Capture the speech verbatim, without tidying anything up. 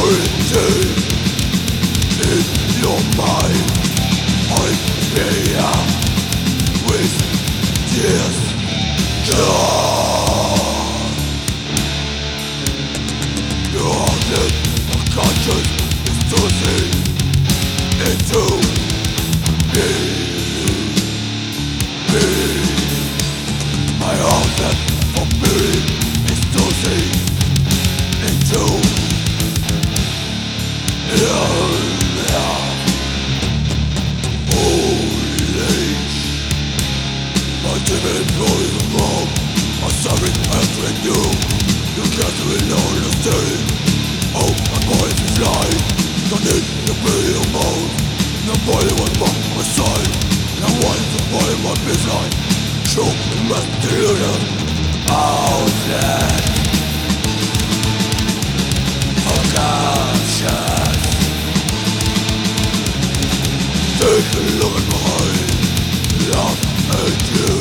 in your mind. I fear with tears gone. Your outlet of conscience is to see into me, me. My outlet for being is to see into you. Timid boys of wrong are serving after you. You can't really understand. Oh, my voice is lying. Don't need to be alone. Nobody was by my side. No one's supporting my business. Show the rest deluded. Outlet of conscience. Take a look at behind. Love and you.